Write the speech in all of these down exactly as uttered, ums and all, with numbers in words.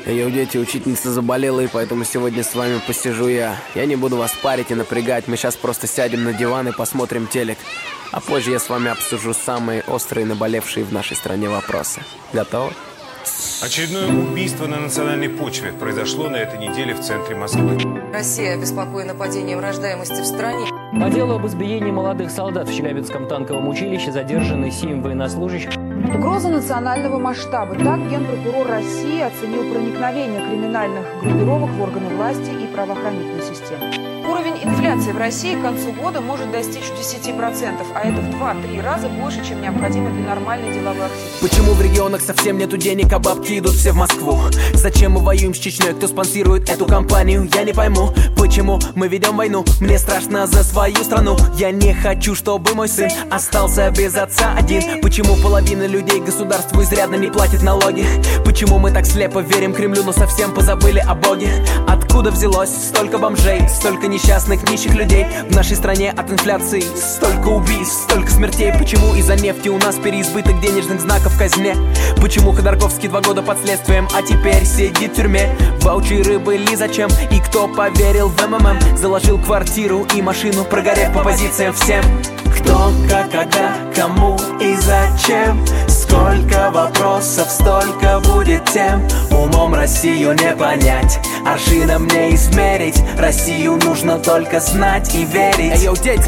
Йоу, дети, учительница заболела, и поэтому сегодня с вами посижу я. Я не буду вас парить и напрягать, мы сейчас просто сядем на диван и посмотрим телек. А позже я с вами обсужу самые острые наболевшие в нашей стране вопросы. Готовы? Очередное убийство на национальной почве произошло на этой неделе в центре Москвы. Россия обеспокоена падением рождаемости в стране. По делу об избиении молодых солдат в Челябинском танковом училище задержаны семь военнослужащих. Угроза национального масштаба. Так генпрокурор России оценил проникновение криминальных группировок в органы власти и правоохранительной системы. Уровень инфляции в России к концу года может достичь десяти процентов, а это в два-три раза больше, чем необходимо для нормальной деловой активности. Почему в регионах совсем нету денег, а бабки идут все в Москву? Зачем мы воюем с Чечней, кто спонсирует эту кампанию? Я не пойму, почему мы ведем войну. Мне страшно за свою страну. Я не хочу, чтобы мой сын остался без отца один. Почему половина людей государству изрядно не платит налоги? Почему мы так слепо верим Кремлю, но совсем позабыли о Боге? Откуда взялось столько бомжей, столько несчастных нищих людей? В нашей стране от инфляции столько убийств, столько смертей. Почему из-за нефти у нас переизбыток денежных знаков в казне? Почему Ходорковский два года под следствием, а теперь сидит в тюрьме? Ваучеры были зачем? И кто поверил в МММ? Заложил квартиру и машину, прогорев по позициям всем. Кто, как, когда, кому и зачем? Сколько вопросов, столько будет тем. Умом Россию не понять, аршином не измерить. Россию нужно только знать и верить. Йоу, дети!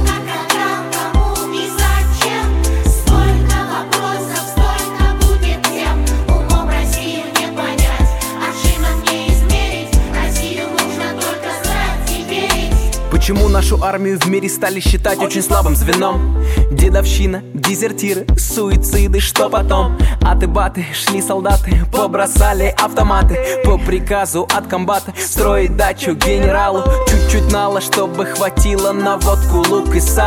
Почему нашу армию в мире стали считать очень слабым звеном? Дедовщина, дезертиры, суициды, что потом? Аты-баты, шли солдаты, побросали автоматы. По приказу от комбата строить дачу генералу. Чуть-чуть нало, чтобы хватило на водку, лук и сало.